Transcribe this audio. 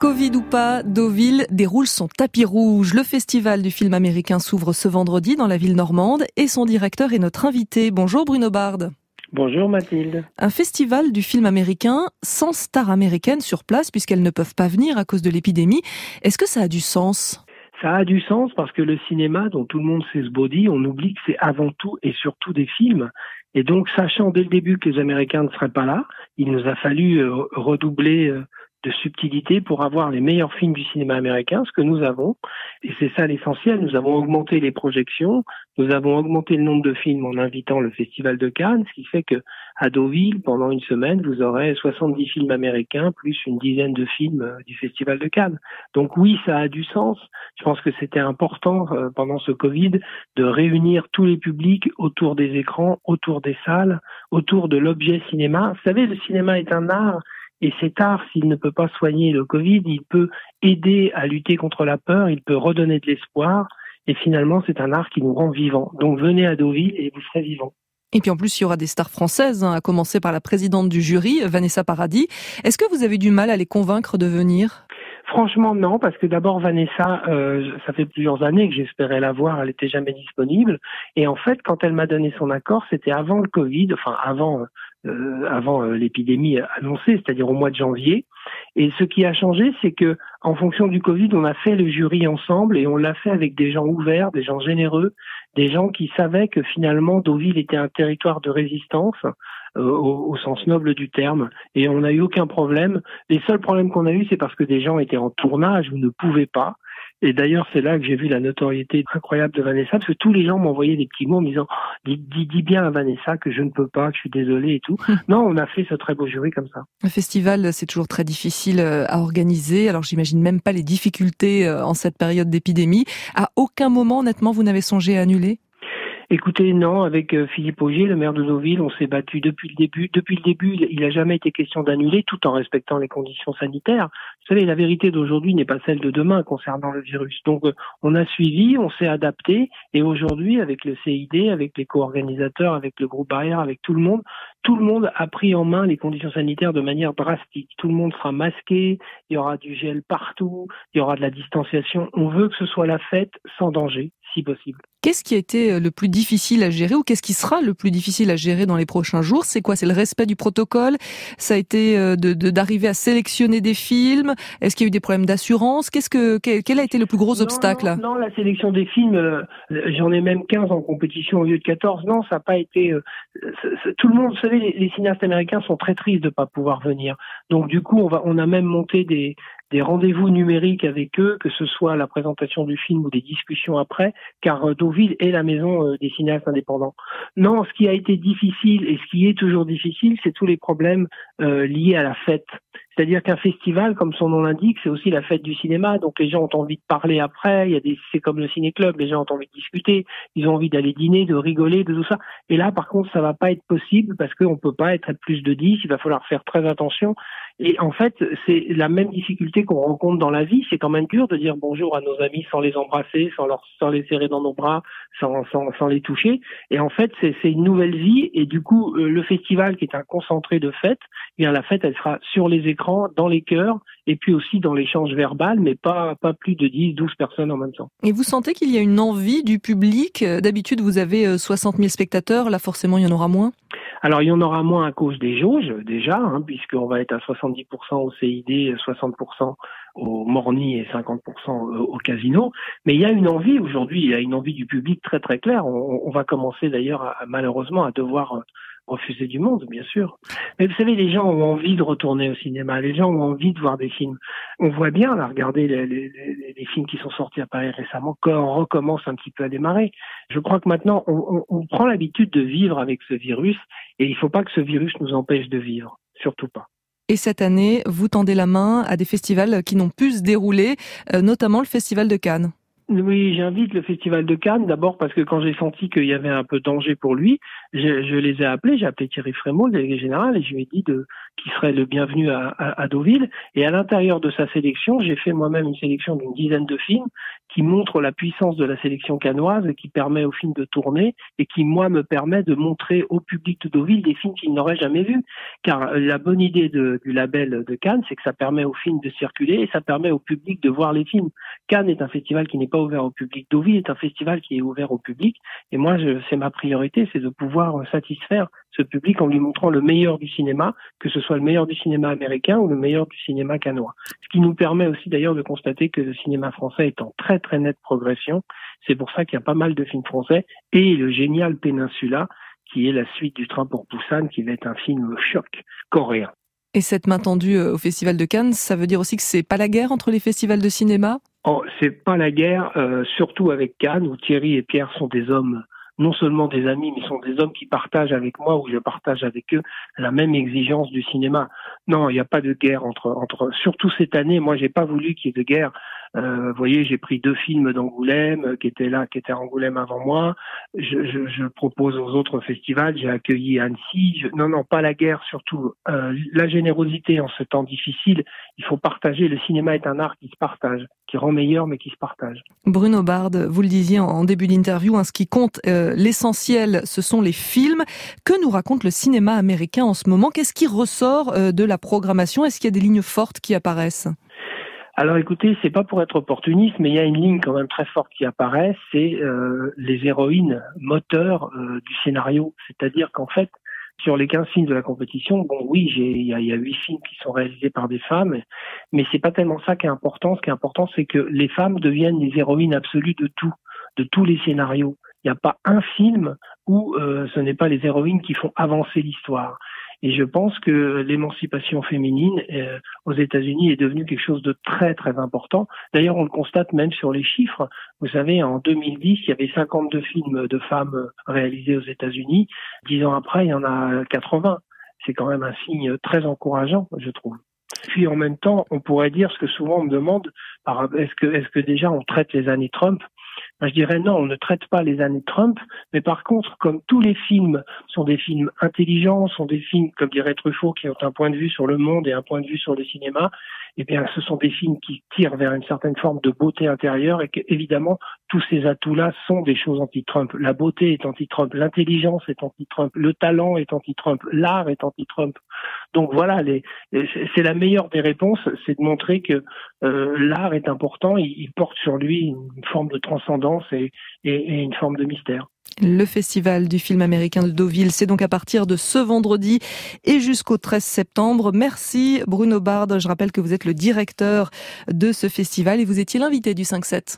Covid ou pas, Deauville déroule son tapis rouge. Le festival du film américain s'ouvre ce vendredi dans la ville normande et son directeur est notre invité. Bonjour Bruno Bard. Bonjour Mathilde. Un festival du film américain sans stars américaines sur place puisqu'elles ne peuvent pas venir à cause de l'épidémie. Est-ce que ça a du sens ? Ça a du sens parce que le cinéma, dont tout le monde sait ce body, on oublie que c'est avant tout et surtout des films. Et donc, sachant dès le début que les Américains ne seraient pas là, il nous a fallu redoubler de subtilité pour avoir les meilleurs films du cinéma américain, ce que nous avons. Et c'est ça l'essentiel. Nous avons augmenté les projections, nous avons augmenté le nombre de films en invitant le Festival de Cannes, ce qui fait que à Deauville, pendant une semaine, vous aurez 70 films américains plus une dizaine de films du Festival de Cannes. Donc oui, ça a du sens. Je pense que c'était important pendant ce Covid de réunir tous les publics autour des écrans, autour des salles, autour de l'objet cinéma. Vous savez, le cinéma est un art. Et cet art, s'il ne peut pas soigner le Covid, il peut aider à lutter contre la peur, il peut redonner de l'espoir. Et finalement, c'est un art qui nous rend vivants. Donc venez à Deauville et vous serez vivants. Et puis en plus, il y aura des stars françaises, à commencer par la présidente du jury, Vanessa Paradis. Est-ce que vous avez du mal à les convaincre de venir ? Franchement, non, parce que d'abord, Vanessa, ça fait plusieurs années que j'espérais la voir, elle n'était jamais disponible. Et en fait, quand elle m'a donné son accord, c'était avant le Covid, enfin avant l'épidémie annoncée, c'est-à-dire au mois de janvier. Et ce qui a changé, c'est que en fonction du Covid, on a fait le jury ensemble et on l'a fait avec des gens ouverts, des gens généreux, des gens qui savaient que finalement Deauville était un territoire de résistance au sens noble du terme. Et on n'a eu aucun problème. Les seuls problèmes qu'on a eu, c'est parce que des gens étaient en tournage ou ne pouvaient pas. Et d'ailleurs, c'est là que j'ai vu la notoriété incroyable de Vanessa, parce que tous les gens m'envoyaient des petits mots en me disant « Dis bien à Vanessa que je ne peux pas, que je suis désolé et tout ». Non, on a fait ce très beau jury comme ça. Un festival, c'est toujours très difficile à organiser. Alors, j'imagine même pas les difficultés en cette période d'épidémie. À aucun moment, honnêtement, vous n'avez songé à annuler ? Écoutez, non, avec Philippe Augier, le maire de Deauville, on s'est battu depuis le début. Depuis le début, il n'a jamais été question d'annuler, tout en respectant les conditions sanitaires. Vous savez, la vérité d'aujourd'hui n'est pas celle de demain concernant le virus. Donc, on a suivi, on s'est adapté, et aujourd'hui, avec le CID, avec les co-organisateurs, avec le groupe Barrière, avec tout le monde a pris en main les conditions sanitaires de manière drastique. Tout le monde sera masqué, il y aura du gel partout, il y aura de la distanciation. On veut que ce soit la fête sans danger, si possible. Qu'est-ce qui a été le plus difficile à gérer ou qu'est-ce qui sera le plus difficile à gérer dans les prochains jours ? C'est quoi ? C'est le respect du protocole ? Ça a été d'arriver à sélectionner des films ? Est-ce qu'il y a eu des problèmes d'assurance ? Quel a été le plus gros obstacle ? Non, la sélection des films, j'en ai même 15 en compétition au lieu de 14. Non, ça n'a pas été... tout le monde, vous savez, les cinéastes américains sont très tristes de ne pas pouvoir venir. Donc du coup, on a même monté des rendez-vous numériques avec eux, que ce soit la présentation du film ou des discussions après, car Deauville est la maison des cinéastes indépendants. Non, ce qui a été difficile et ce qui est toujours difficile, c'est tous les problèmes liés à la fête. C'est-à-dire qu'un festival, comme son nom l'indique, c'est aussi la fête du cinéma. Donc les gens ont envie de parler après. C'est comme le ciné-club, les gens ont envie de discuter. Ils ont envie d'aller dîner, de rigoler, de tout ça. Et là, par contre, ça va pas être possible parce qu'on peut pas être à plus de 10. Il va falloir faire très attention. Et en fait, c'est la même difficulté qu'on rencontre dans la vie. C'est quand même dur de dire bonjour à nos amis sans les embrasser, sans les serrer dans nos bras, sans les toucher. Et en fait, c'est une nouvelle vie. Et du coup, le festival, qui est un concentré de fête, eh bien la fête, elle sera sur les écrans, dans les cœurs, et puis aussi dans l'échange verbal, mais pas plus de 10, 12 personnes en même temps. Et vous sentez qu'il y a une envie du public ? D'habitude, vous avez 60 000 spectateurs. Là, forcément, il y en aura moins. Alors, il y en aura moins à cause des jauges, déjà, puisqu'on va être à 70% au CID, 60% au Morny et 50% au casino. Mais il y a une envie aujourd'hui, il y a une envie du public très très claire. On va commencer d'ailleurs malheureusement à devoir refuser du monde, bien sûr. Mais vous savez, les gens ont envie de retourner au cinéma, les gens ont envie de voir des films. On voit bien, là, regardez les films qui sont sortis à Paris récemment, quand on recommence un petit peu à démarrer. Je crois que maintenant, on prend l'habitude de vivre avec ce virus, et il ne faut pas que ce virus nous empêche de vivre, surtout pas. Et cette année, vous tendez la main à des festivals qui n'ont pu se dérouler, notamment le Festival de Cannes. Oui, j'invite le Festival de Cannes, d'abord parce que quand j'ai senti qu'il y avait un peu de danger pour lui, je les ai appelés, j'ai appelé Thierry Frémaux, le délégué général, et je lui ai dit qui serait le bienvenu à Deauville. Et à l'intérieur de sa sélection, j'ai fait moi-même une sélection d'une dizaine de films qui montrent la puissance de la sélection cannoise et qui permet aux films de tourner et qui, moi, me permet de montrer au public de Deauville des films qu'ils n'auraient jamais vus. Car la bonne idée du label de Cannes, c'est que ça permet aux films de circuler et ça permet au public de voir les films. Cannes est un festival qui n'est pas ouvert au public. Deauville est un festival qui est ouvert au public. Et moi, c'est ma priorité, c'est de pouvoir satisfaire ce public en lui montrant le meilleur du cinéma, que ce soit le meilleur du cinéma américain ou le meilleur du cinéma cannois. Ce qui nous permet aussi d'ailleurs de constater que le cinéma français est en très très nette progression. C'est pour ça qu'il y a pas mal de films français et le génial Peninsula, qui est la suite du Train pour Busan, qui va être un film choc coréen. Et cette main tendue au Festival de Cannes, ça veut dire aussi que c'est pas la guerre entre les festivals de cinéma ? Oh, c'est pas la guerre, surtout avec Cannes, où Thierry et Pierre sont des hommes, non seulement des amis, mais sont des hommes qui partagent avec moi, ou je partage avec eux, la même exigence du cinéma. Non, il n'y a pas de guerre surtout cette année, moi j'ai pas voulu qu'il y ait de guerre. Vous voyez, j'ai pris 2 films d'Angoulême qui étaient à Angoulême avant moi. Je propose aux autres festivals. J'ai accueilli Annecy. Non, pas la guerre, surtout la générosité en ce temps difficile. Il faut partager. Le cinéma est un art qui se partage, qui rend meilleur, mais qui se partage. Bruno Bard, vous le disiez en début d'interview, ce qui compte, l'essentiel, ce sont les films. Que nous raconte le cinéma américain en ce moment ? Qu'est-ce qui ressort de la programmation ? Est-ce qu'il y a des lignes fortes qui apparaissent ? Alors écoutez, c'est pas pour être opportuniste, mais il y a une ligne quand même très forte qui apparaît, c'est les héroïnes moteurs du scénario. C'est-à-dire qu'en fait, sur les 15 films de la compétition, bon oui, il y a 8 films qui sont réalisés par des femmes, mais c'est pas tellement ça qui est important. Ce qui est important, c'est que les femmes deviennent les héroïnes absolues de tous les scénarios. Il n'y a pas un film où ce n'est pas les héroïnes qui font avancer l'histoire. Et je pense que l'émancipation féminine aux États-Unis est devenue quelque chose de très très important. D'ailleurs, on le constate même sur les chiffres. Vous savez, en 2010, il y avait 52 films de femmes réalisés aux États-Unis. 10 ans après, il y en a 80. C'est quand même un signe très encourageant, je trouve. Puis en même temps, on pourrait dire ce que souvent on me demande, est-ce que déjà on traite les années Trump ? Je dirais non, on ne traite pas les années Trump, mais par contre, comme tous les films sont des films intelligents, sont des films, comme dirait Truffaut, qui ont un point de vue sur le monde et un point de vue sur le cinéma, eh bien, ce sont des films qui tirent vers une certaine forme de beauté intérieure et qu'évidemment, tous ces atouts-là sont des choses anti-Trump. La beauté est anti-Trump, l'intelligence est anti-Trump, le talent est anti-Trump, l'art est anti-Trump. Donc voilà, c'est la meilleure des réponses, c'est de montrer que l'art est important, il porte sur lui une forme de transcendance et une forme de mystère. Le Festival du film américain de Deauville, c'est donc à partir de ce vendredi et jusqu'au 13 septembre. Merci Bruno Bard, je rappelle que vous êtes le directeur de ce festival et vous étiez l'invité du 5-7.